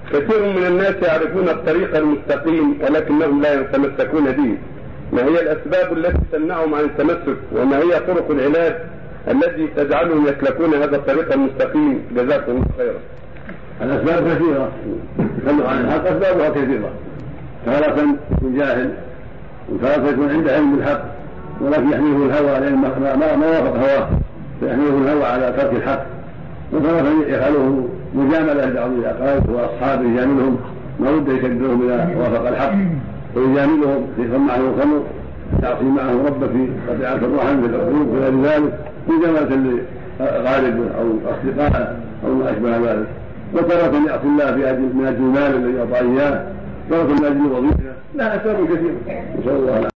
كثير من الناس يعرفون الطريق المستقيم ولكنهم لا يتمسكون به. ما هي الأسباب التي تمنعهم عن التمسك؟ وما هي طرق العلاج التي تجعلهم يسلكون هذا الطريق المستقيم؟ جزاكم الله خيرا. الأسباب كثيرة، تدل عن الحق أسبابها كثيرة. تارة يكون جاهل، وتارة يكون عنده علم بالحق ولكن يحمله الهوى لأن ما وافق هواه فيحمله الهوى على ترك الحق، وتارة يفعله مجاملة لبعض الأقارب وأصحابه يجاملهم ما ود يكذبهم إذا وافق الحق ويجاملهم في معه الخمر، يعصي معه ربه في قطيعة الرحم في العقوق وغير ذلك مجاملة لغالب أو أصدقائه أو ما أشبه ذلك. وتارة يعصي الله من أجل المال الذي أعطاه إياه، تارة من أجل وظيفة، لها أسباب كثيرة. نسأل الله